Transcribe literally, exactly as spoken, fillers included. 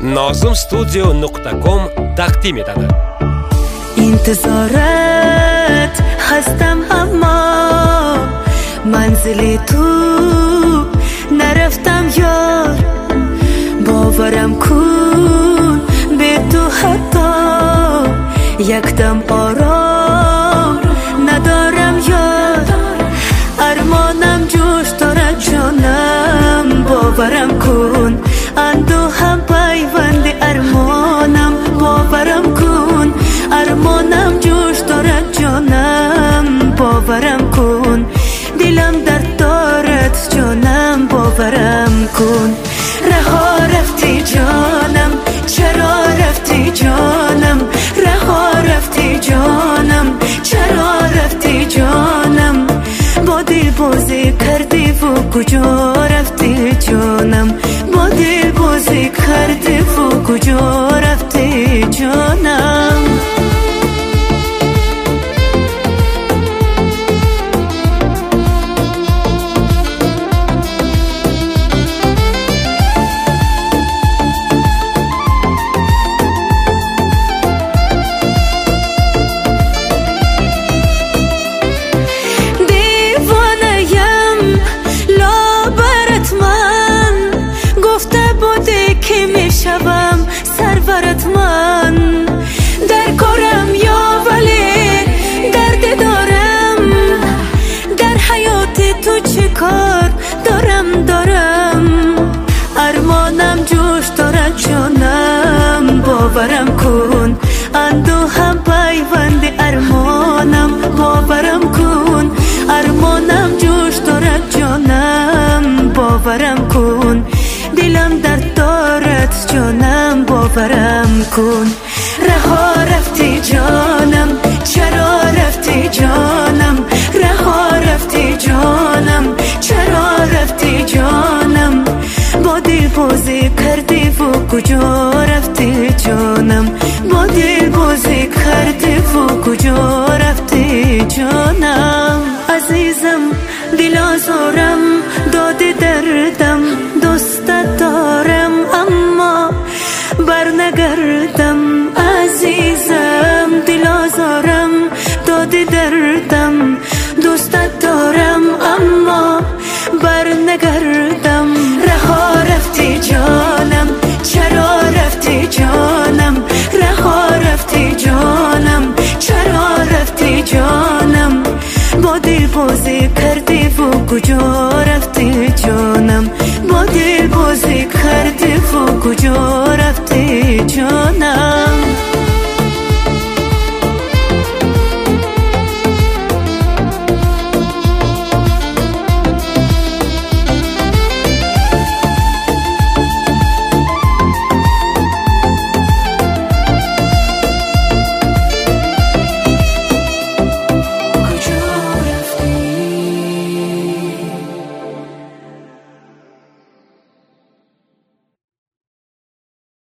نازم استودیو نقطه کام تقدیم etadi. انتظارت هستم اما منزل تو نرفتم یار، باورم کن به تو حتی یکدم آرام ندارم یار. ارمانم جوش دارد جانم، باورم کن اندوهم پیوند ارمانم، باورم کن ارمانم جوش دارد جانم، باورم کن دلم درد دارد جانم، باورم کن. رها رفتی جانم، چرا رفتی جانم، رها رفتی جانم، چرا رفتی جانم، با دل بازی کردی و کجا رفتی جانم، با دل بازی کردی و کجا رفتی جانم. شبم سرورت من در کارم یا ولی درد دارم، در حیات تو چه کار دارم دارم. ارمانم جوش دارد جانم، باورم کن اندوهم پیوند ارمانم، باورم کن ارمانم جوش دارد جانم، باورم کن دلم درد دارد جانم، باورم کن. رها رفتی جانم، چرا رفتی جانم، رها رفتی جانم، چرا رفتی جانم، با دل بازی کردی و کجا رفتی جانم، با دل بازی کردی و کجا رفتی جانم. عزیزم دل آزارم داده دردم، دوستت دارم اما برنگردم. عزیزم دل آزارم داده دردم، دوستت دارم اما برنگردم. رها رفتی جانم، چرا رفتی جانم، رها رفتی جانم، چرا رفتی جانم، با دل بازی کردی و کجا رفتی جانم، با دل بازی کردی و کجا رفتی